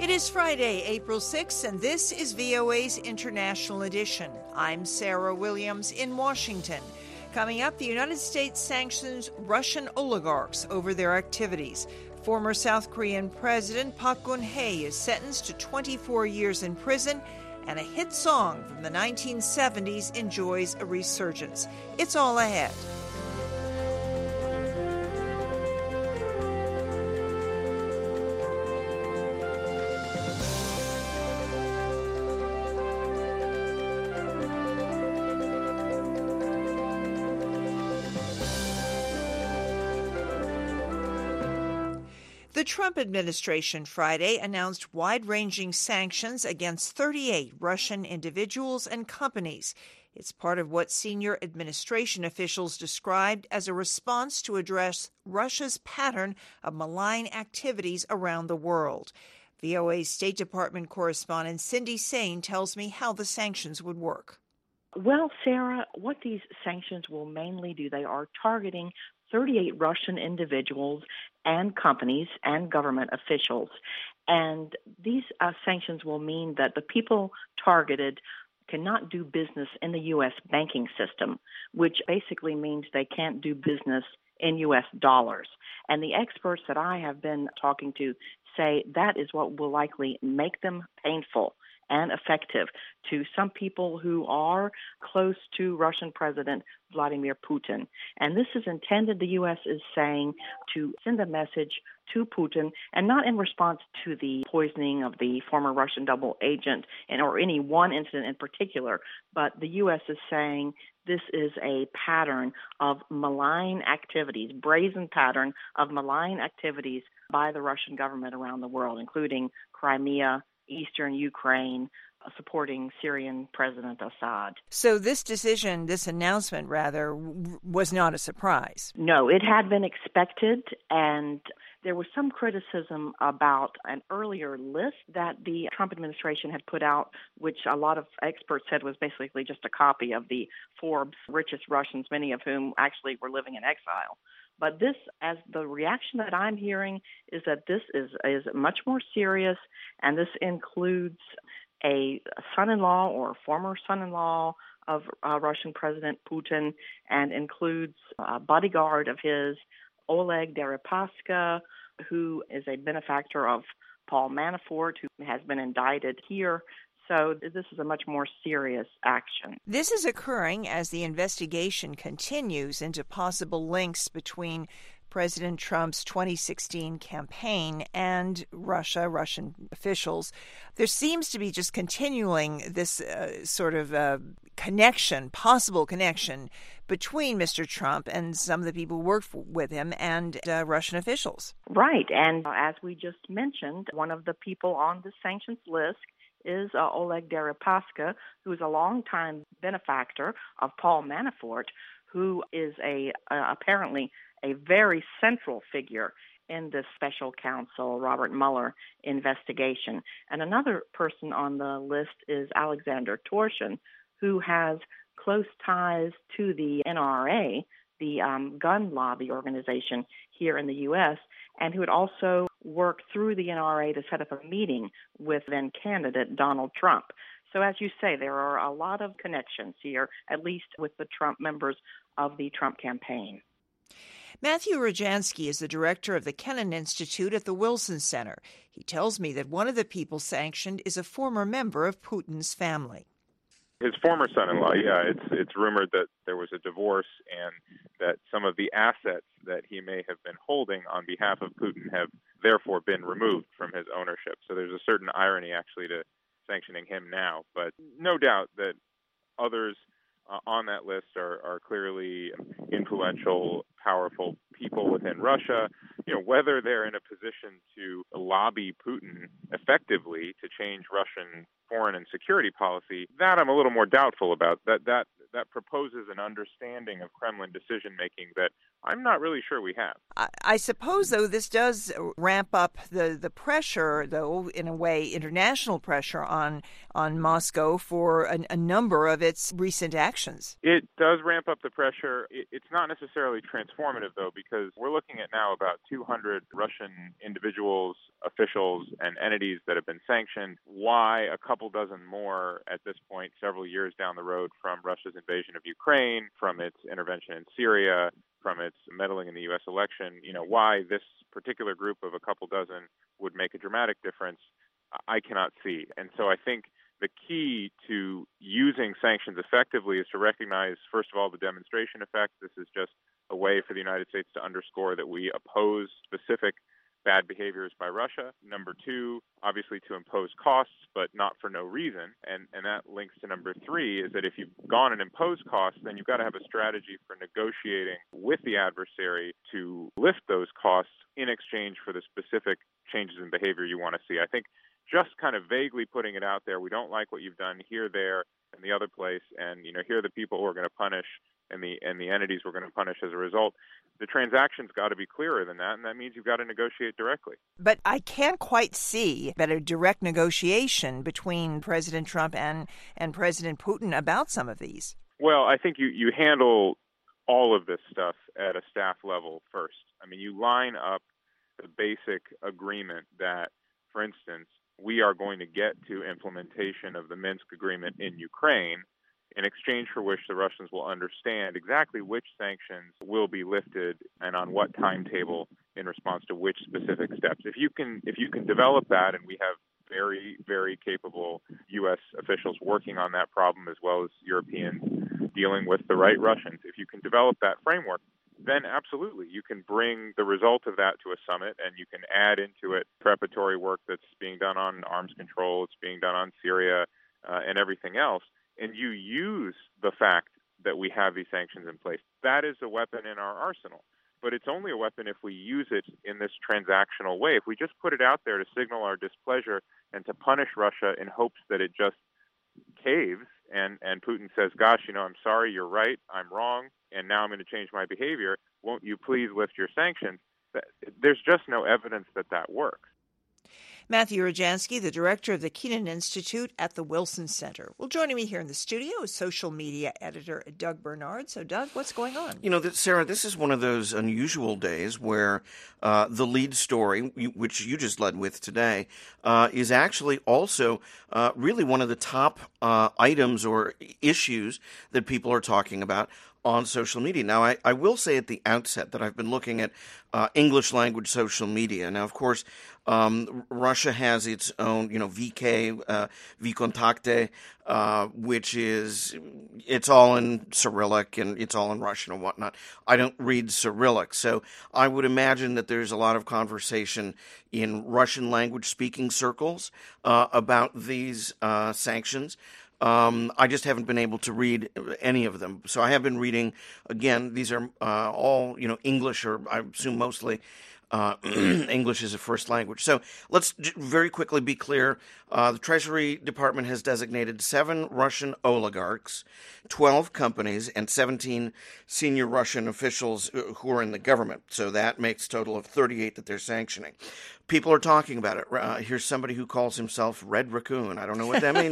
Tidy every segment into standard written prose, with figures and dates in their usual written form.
It is Friday, April 6th, and this is VOA's International Edition. I'm Sarah Williams in Washington. Coming up, the United States sanctions Russian oligarchs over their activities. Former South Korean President Park Geun-hye is sentenced to 24 years in prison, and a hit song from the 1970s enjoys a resurgence. It's all ahead. The Trump administration Friday announced wide-ranging sanctions against 38 Russian individuals and companies. It's part of what senior administration officials described as a response to address Russia's pattern of malign activities around the world. VOA's State Department correspondent Cindy Saine tells me how the sanctions would work. Well, Sarah, what these sanctions will mainly do, they are targeting 38 Russian individuals and companies and government officials. And these sanctions will mean that the people targeted cannot do business in the U.S. banking system, which basically means they can't do business in U.S. dollars. And the experts that I have been talking to say that is what will likely make them painful and effective to some people who are close to Russian President Vladimir Putin. And this is intended, the U.S. is saying, to send a message to Putin, and not in response to the poisoning of the former Russian double agent or any one incident in particular, but the U.S. is saying this is a pattern of malign activities, brazen pattern of malign activities by the Russian government around the world, including Crimea, eastern Ukraine, supporting Syrian President Assad. So this decision, this announcement rather, was not a surprise. No, it had been expected, and there was some criticism about an earlier list that the Trump administration had put out, which a lot of experts said was basically just a copy of the Forbes richest Russians, many of whom actually were living in exile. But this, as the reaction that I'm hearing, is that this is much more serious, and this includes a son-in-law or former son-in-law of Russian President Putin, and includes a bodyguard of his, Oleg Deripaska, who is a benefactor of Paul Manafort, who has been indicted here. So this is a much more serious action. This is occurring as the investigation continues into possible links between President Trump's 2016 campaign and Russian officials. There seems to be just continuing this possible connection between Mr. Trump and some of the people who worked with him and Russian officials. Right. And as we just mentioned, one of the people on the sanctions list is Oleg Deripaska, who is a longtime benefactor of Paul Manafort, who is apparently a very central figure in this special counsel Robert Mueller investigation. And another person on the list is Alexander Torshin, who has close ties to the NRA, the gun lobby organization here in the U.S., and who had also worked through the NRA to set up a meeting with then candidate Donald Trump. So as you say, there are a lot of connections here, at least with the Trump members of the Trump campaign. Matthew Rajansky is the director of the Kennan Institute at the Wilson Center. He tells me that one of the people sanctioned is a former member of Putin's family. His former son-in-law, it's rumored that there was a divorce and that some of the assets that he may have been holding on behalf of Putin have therefore been removed from his ownership. So there's a certain irony actually to sanctioning him now. But no doubt that others on that list are clearly influential, powerful people within Russia. Whether they're in a position to lobby Putin effectively to change Russian foreign and security policy, that I'm a little more doubtful about. That proposes an understanding of Kremlin decision-making that I'm not really sure we have. I suppose, though, this does ramp up the pressure, though, in a way, international pressure on Moscow for a number of its recent actions. It does ramp up the pressure. It's not necessarily transformative informative, though, because we're looking at now about 200 Russian individuals, officials, and entities that have been sanctioned. Why a couple dozen more at this point, several years down the road from Russia's invasion of Ukraine, from its intervention in Syria, from its meddling in the U.S. election, why this particular group of a couple dozen would make a dramatic difference, I cannot see. And so I think the key to using sanctions effectively is to recognize, first of all, the demonstration effect. This is just a way for the United States to underscore that we oppose specific bad behaviors by Russia. Number two, obviously to impose costs, but not for no reason. And that links to number three, is that if you've gone and imposed costs, then you've got to have a strategy for negotiating with the adversary to lift those costs in exchange for the specific changes in behavior you want to see. I think just kind of vaguely putting it out there, we don't like what you've done here, there, and the other place, and here are the people we're going to punish and the entities we're going to punish as a result. The transaction's got to be clearer than that, and that means you've got to negotiate directly. But I can't quite see that a direct negotiation between President Trump and President Putin about some of these. Well, I think you handle all of this stuff at a staff level first. I mean, you line up the basic agreement that, for instance, we are going to get to implementation of the Minsk agreement in Ukraine, in exchange for which the Russians will understand exactly which sanctions will be lifted and on what timetable in response to which specific steps. If you can develop that, and we have very, very capable U.S. officials working on that problem, as well as Europeans dealing with the right Russians, if you can develop that framework, then absolutely, you can bring the result of that to a summit, and you can add into it preparatory work that's being done on arms control, it's being done on Syria, and everything else, and you use the fact that we have these sanctions in place. That is a weapon in our arsenal, but it's only a weapon if we use it in this transactional way. If we just put it out there to signal our displeasure and to punish Russia in hopes that it just caves, and Putin says, gosh, I'm sorry, you're right, I'm wrong, and now I'm going to change my behavior, won't you please lift your sanctions? There's just no evidence that works. Matthew Rodjansky, the director of the Keenan Institute at the Wilson Center. Well, joining me here in the studio is social media editor Doug Bernard. So, Doug, what's going on? Sarah, this is one of those unusual days where the lead story, which you just led with today, is actually also really one of the top items or issues that people are talking about on social media. Now, I will say at the outset that I've been looking at English language social media. Now, of course, Russia has its own, VK, Vkontakte, which it's all in Cyrillic and it's all in Russian and whatnot. I don't read Cyrillic, so I would imagine that there's a lot of conversation in Russian language speaking circles about these sanctions. I just haven't been able to read any of them. So I have been reading, again, these are all, English, or I assume mostly English is a first language. So let's very quickly be clear. The Treasury Department has designated 7 Russian oligarchs, 12 companies, and 17 senior Russian officials who are in the government. So that makes a total of 38 that they're sanctioning. People are talking about it. Here's somebody who calls himself Red Raccoon. I don't know what that means.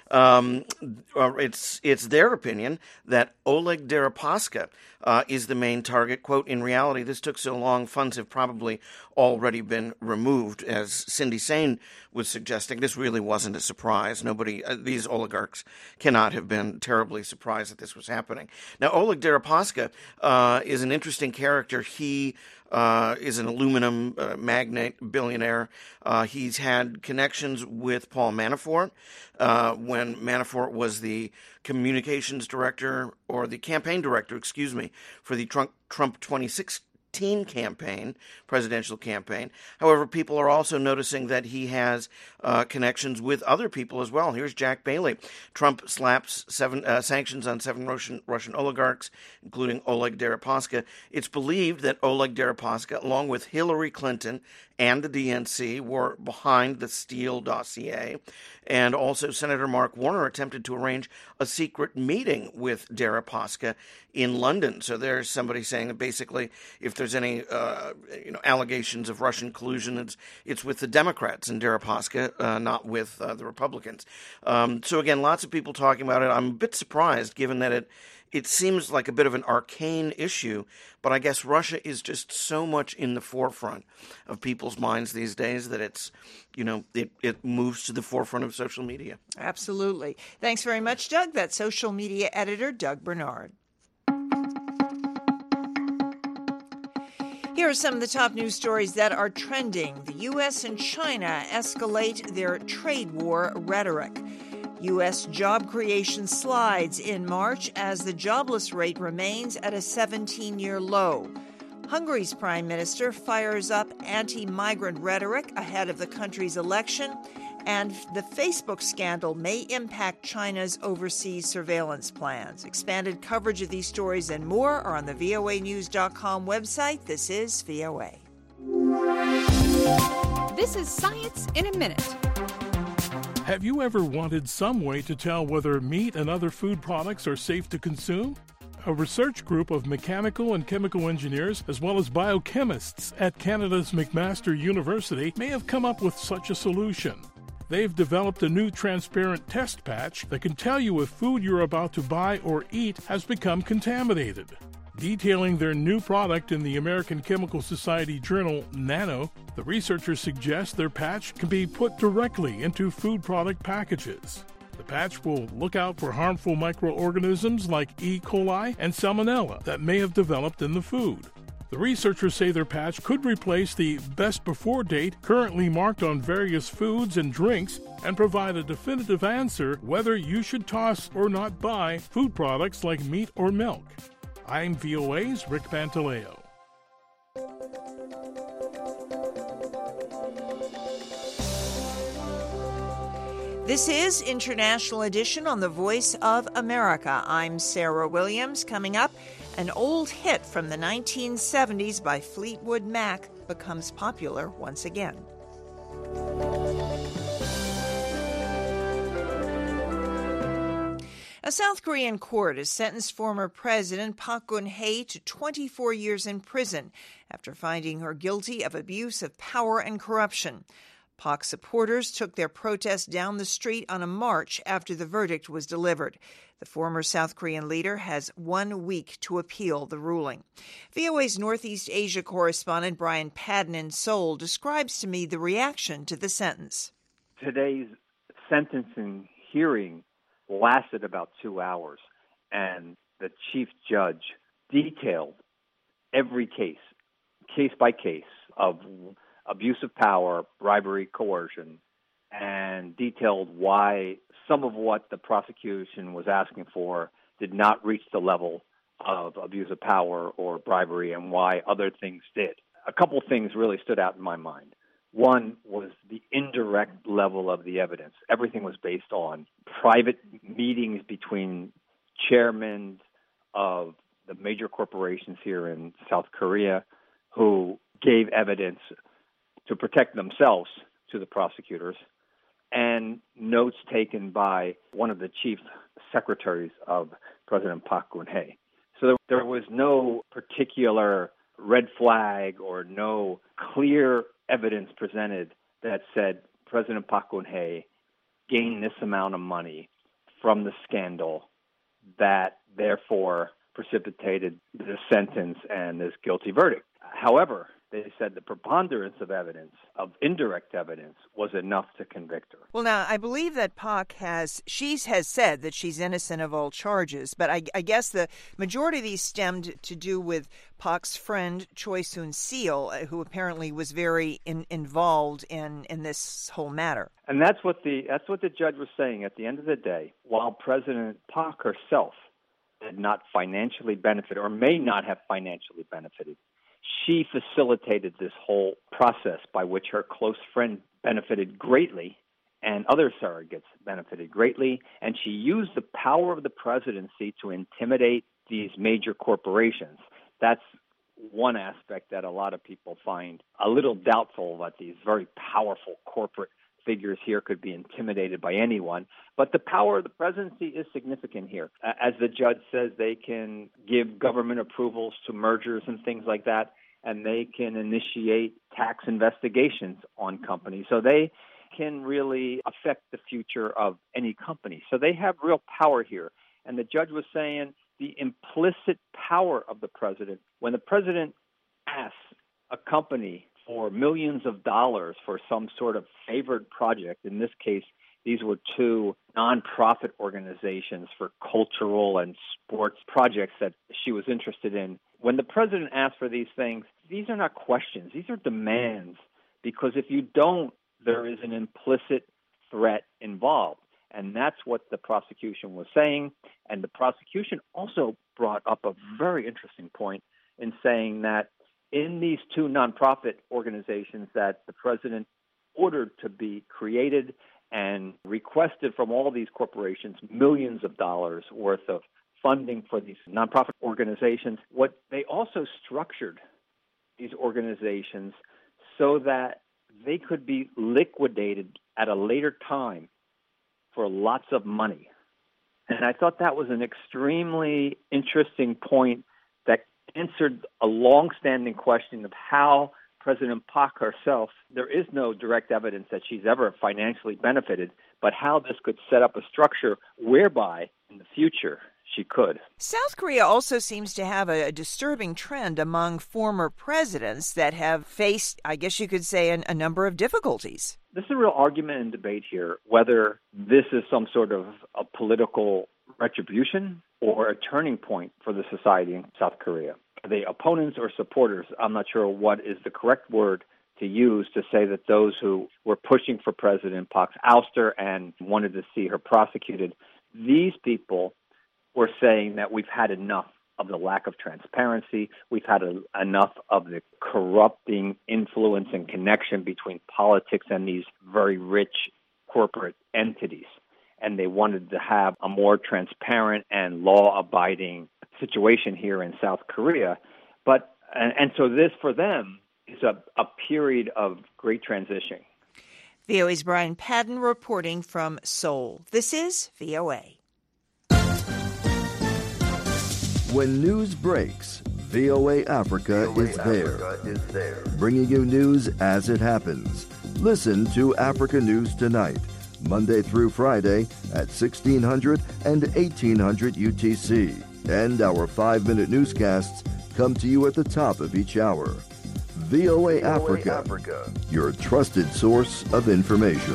It's their opinion that Oleg Deripaska is the main target. Quote, in reality, this took so long, funds have probably already been removed. As Cindy Sain was suggesting, this really wasn't a surprise. These oligarchs cannot have been terribly surprised that this was happening. Now, Oleg Deripaska is an interesting character. He is an aluminum magnate, billionaire. He's had connections with Paul Manafort when Manafort was the communications director, or the campaign director, for the Trump 2016 presidential campaign. However, people are also noticing that he has connections with other people as well. Here's Jack Bailey. Trump slaps sanctions on 7 Russian oligarchs, including Oleg Deripaska. It's believed that Oleg Deripaska, along with Hillary Clinton and the DNC, were behind the Steele dossier. And also Senator Mark Warner attempted to arrange a secret meeting with Deripaska in London. So there's somebody saying that basically if there's any allegations of Russian collusion, it's with the Democrats in Deripaska, not with the Republicans. So again, lots of people talking about it. I'm a bit surprised, given that it seems like a bit of an arcane issue, but I guess Russia is just so much in the forefront of people's minds these days that it's, it moves to the forefront of social media. Absolutely. Thanks very much, Doug. That's social media editor Doug Bernard. Here are some of the top news stories that are trending. The U.S. and China escalate their trade war rhetoric. U.S. job creation slides in March as the jobless rate remains at a 17-year low. Hungary's prime minister fires up anti-migrant rhetoric ahead of the country's election, and the Facebook scandal may impact China's overseas surveillance plans. Expanded coverage of these stories and more are on the voanews.com website. This is VOA. This is Science in a Minute. Have you ever wanted some way to tell whether meat and other food products are safe to consume? A research group of mechanical and chemical engineers, as well as biochemists at Canada's McMaster University, may have come up with such a solution. They've developed a new transparent test patch that can tell you if food you're about to buy or eat has become contaminated. Detailing their new product in the American Chemical Society journal Nano, the researchers suggest their patch can be put directly into food product packages. The patch will look out for harmful microorganisms like E. coli and Salmonella that may have developed in the food. The researchers say their patch could replace the best before date currently marked on various foods and drinks and provide a definitive answer whether you should toss or not buy food products like meat or milk. I'm VOA's Rick Pantaleo. This is International Edition on the Voice of America. I'm Sarah Williams. Coming up, an old hit from the 1970s by Fleetwood Mac becomes popular once again. A South Korean court has sentenced former President Park Geun-hye to 24 years in prison after finding her guilty of abuse of power and corruption. Park supporters took their protest down the street on a march after the verdict was delivered. The former South Korean leader has 1 week to appeal the ruling. VOA's Northeast Asia correspondent Brian Padden in Seoul describes to me the reaction to the sentence. Today's sentencing hearing lasted about 2 hours, and the chief judge detailed every case by case, of abuse of power, bribery, coercion, and detailed why some of what the prosecution was asking for did not reach the level of abuse of power or bribery and why other things did. A couple things really stood out in my mind. One was the indirect level of the evidence. Everything was based on private meetings between chairmen of the major corporations here in South Korea who gave evidence to protect themselves to the prosecutors, and notes taken by one of the chief secretaries of President Park Geun-hye. So there was no particular red flag or no clear evidence presented that said President Park Geun-hye gained this amount of money from the scandal that therefore precipitated this sentence and this guilty verdict. However, they said the preponderance of evidence, of indirect evidence, was enough to convict her. Well, now, I believe that Park has said that she's innocent of all charges, but I guess the majority of these stemmed to do with Park's friend, Choi Soon-sil, who apparently was very involved in this whole matter. And that's what the judge was saying. At the end of the day, while President Park herself did not financially benefit or may not have financially benefited, she facilitated this whole process by which her close friend benefited greatly and other surrogates benefited greatly, and she used the power of the presidency to intimidate these major corporations. That's one aspect that a lot of people find a little doubtful, that these very powerful corporate figures here could be intimidated by anyone. But the power of the presidency is significant here. As the judge says, they can give government approvals to mergers and things like that. and they can initiate tax investigations on companies. So they can really affect the future of any company. So they have real power here. And the judge was saying the implicit power of the president, when the president asks a company for millions of dollars for some sort of favored project, in this case, these were two nonprofit organizations for cultural and sports projects that she was interested in. When the president asks for these things, these are not questions. These are demands, because if you don't, there is an implicit threat involved. And that's what the prosecution was saying. And the prosecution also brought up a very interesting point in saying that in these two nonprofit organizations that the president ordered to be created and requested from all these corporations millions of dollars worth of funding for these nonprofit organizations, what they also structured these organizations so that they could be liquidated at a later time for lots of money. And I thought that was an extremely interesting point that answered a long-standing question of how President Pak herself, there is no direct evidence that she's ever financially benefited, but how this could set up a structure whereby in the future she could. South Korea also seems to have a disturbing trend among former presidents that have faced, I guess you could say, a number of difficulties. There's a real argument and debate here whether this is some sort of a political retribution or a turning point for the society in South Korea. Are they opponents or supporters? I'm not sure what is the correct word to use to say that those who were pushing for President Park's ouster and wanted to see her prosecuted, these people were saying that we've had enough of the lack of transparency. We've had enough of the corrupting influence and connection between politics and these very rich corporate entities. And they wanted to have a more transparent and law-abiding situation here in South Korea. But and so this, for them, is a period of great transition. VOA's Brian Padden reporting from Seoul. This is VOA. When news breaks, VOA Africa is there, bringing you news as it happens. Listen to Africa News Tonight, Monday through Friday at 1600 and 1800 UTC. And our 5-minute newscasts come to you at the top of each hour. VOA Africa, your trusted source of information.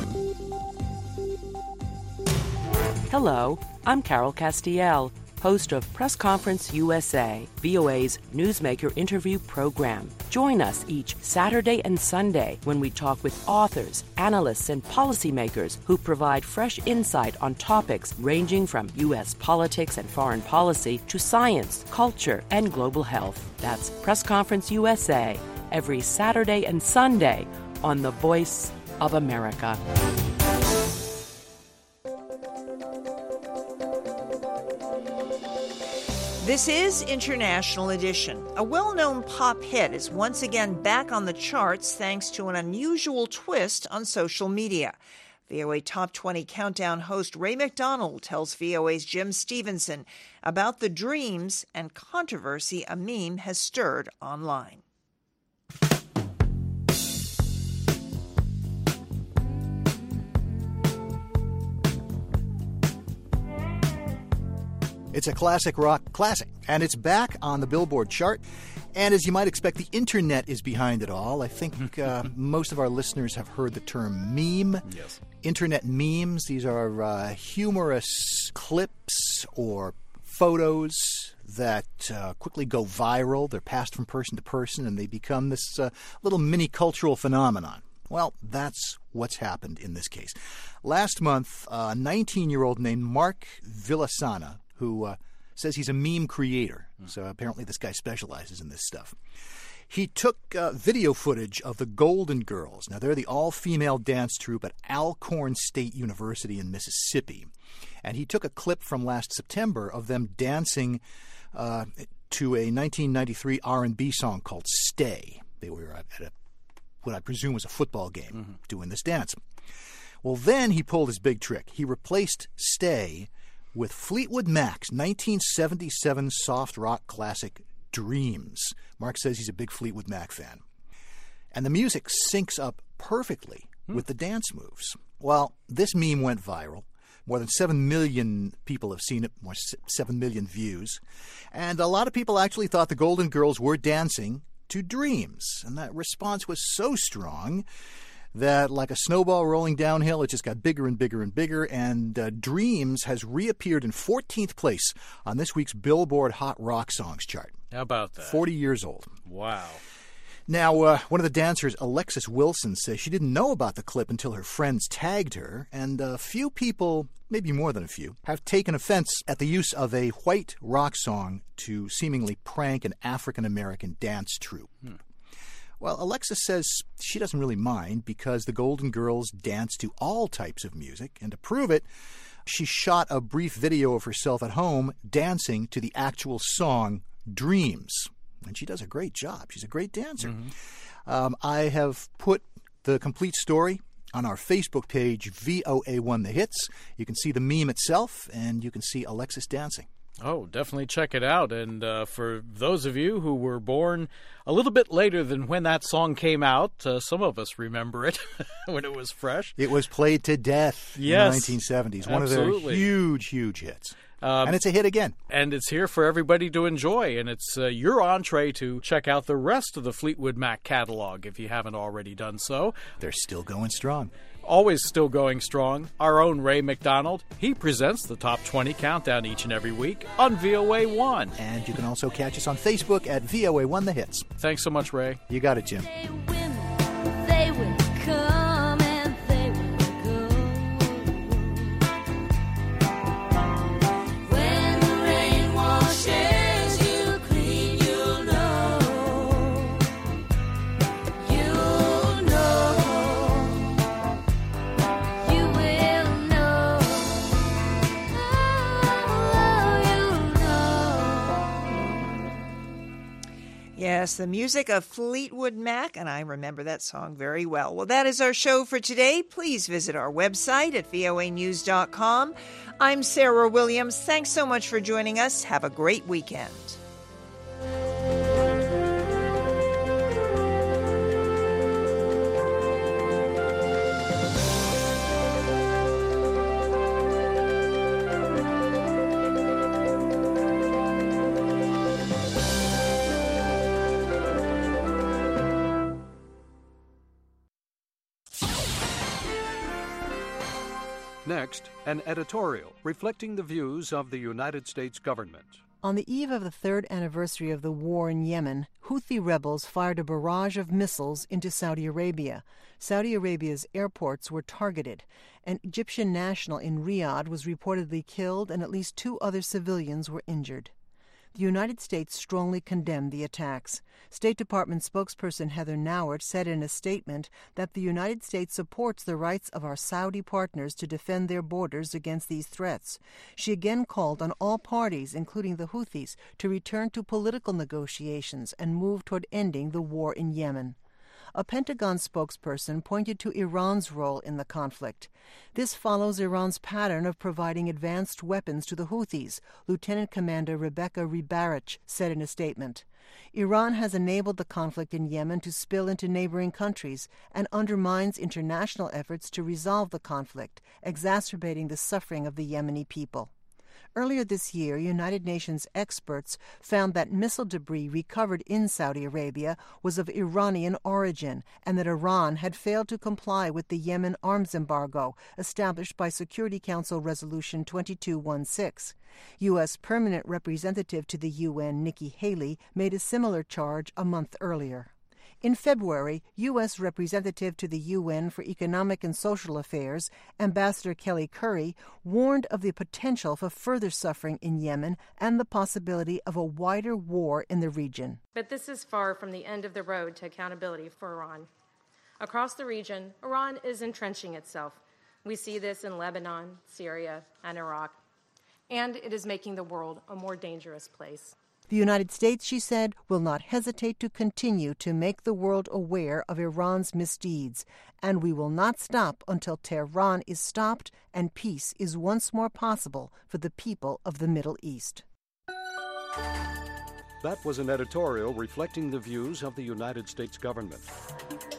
Hello, I'm Carol Castiel, host of Press Conference USA, VOA's newsmaker interview program. Join us each Saturday and Sunday when we talk with authors, analysts, and policymakers who provide fresh insight on topics ranging from U.S. politics and foreign policy to science, culture, and global health. That's Press Conference USA, every Saturday and Sunday on The Voice of America. This is International Edition. A well-known pop hit is once again back on the charts thanks to an unusual twist on social media. VOA Top 20 Countdown host Ray McDonald tells VOA's Jim Stevenson about the dreams and controversy a meme has stirred online. It's a classic rock classic, and it's back on the Billboard chart. And as you might expect, the internet is behind it all. I think most of our listeners have heard the term meme. Yes. Internet memes, these are humorous clips or photos that quickly go viral. They're passed from person to person, and they become this little mini cultural phenomenon. Well, that's what's happened in this case. Last month, a 19-year-old named Mark Villasana, who says he's a meme creator. So apparently this guy specializes in this stuff. He took video footage of the Golden Girls. Now, they're the all-female dance troupe at Alcorn State University in Mississippi. And he took a clip from last September of them dancing to a 1993 R&B song called Stay. They were at what I presume was a football game doing this dance. Well, then he pulled his big trick. He replaced Stay with Fleetwood Mac's 1977 soft rock classic Dreams. Mark says he's a big Fleetwood Mac fan. And the music syncs up perfectly with the dance moves. Well, this meme went viral. More than 7 million people have seen it, more 7 million views. And a lot of people actually thought the Golden Girls were dancing to Dreams. And that response was so strong that, like a snowball rolling downhill, it just got bigger and bigger and bigger. And Dreams has reappeared in 14th place on this week's Billboard Hot Rock Songs chart. How about that? 40 years old. Wow. Now, one of the dancers, Alexis Wilson, says she didn't know about the clip until her friends tagged her, and a few people, maybe more than a few, have taken offense at the use of a white rock song to seemingly prank an African-American dance troupe. Well, Alexis says she doesn't really mind because the Golden Girls dance to all types of music, and to prove it, she shot a brief video of herself at home dancing to the actual song Dreams. And she does a great job. She's a great dancer. I have put the complete story on our Facebook page, VOA1 The Hits. You can see the meme itself, and you can see Alexis dancing. Oh, definitely check it out. And for those of you who were born a little bit later than when that song came out, some of us remember it when it was fresh. It was played to death in the 1970s. One of their huge, huge hits. And it's a hit again. And it's here for everybody to enjoy. And it's your entree to check out the rest of the Fleetwood Mac catalog if you haven't already done so. They're still going strong. Always still going strong. Our own Ray McDonald, he presents the Top 20 Countdown each and every week on VOA1. And you can also catch us on Facebook at VOA1 The Hits. Thanks so much, Ray. You got it, Jim. They will come and they will go. When the rain washes you clean, you'll know. You'll know. You will know. Oh, you'll know. Yes, the music of Fleetwood Mac, and I remember that song very well. Well, that is our show for today. Please visit our website at voanews.com. I'm Sarah Williams. Thanks so much for joining us. Have a great weekend. Next, an editorial reflecting the views of the United States government. On the eve of the third anniversary of the war in Yemen, Houthi rebels fired a barrage of missiles into Saudi Arabia. Saudi Arabia's airports were targeted. An Egyptian national in Riyadh was reportedly killed, and at least 2 other civilians were injured. The United States strongly condemned the attacks. State Department spokesperson Heather Nauert said in a statement that the United States supports the rights of our Saudi partners to defend their borders against these threats. She again called on all parties, including the Houthis, to return to political negotiations and move toward ending the war in Yemen. A Pentagon spokesperson pointed to Iran's role in the conflict. This follows Iran's pattern of providing advanced weapons to the Houthis, Lieutenant Commander Rebecca Rebarich said in a statement. Iran has enabled the conflict in Yemen to spill into neighboring countries and undermines international efforts to resolve the conflict, exacerbating the suffering of the Yemeni people. Earlier this year, United Nations experts found that missile debris recovered in Saudi Arabia was of Iranian origin and that Iran had failed to comply with the Yemen arms embargo established by Security Council Resolution 2216. U.S. Permanent Representative to the UN Nikki Haley made a similar charge a month earlier. In February, U.S. Representative to the UN for Economic and Social Affairs, Ambassador Kelly Currie, warned of the potential for further suffering in Yemen and the possibility of a wider war in the region. But this is far from the end of the road to accountability for Iran. Across the region, Iran is entrenching itself. We see this in Lebanon, Syria, and Iraq. And it is making the world a more dangerous place. The United States, she said, will not hesitate to continue to make the world aware of Iran's misdeeds, and we will not stop until Tehran is stopped and peace is once more possible for the people of the Middle East. That was an editorial reflecting the views of the United States government.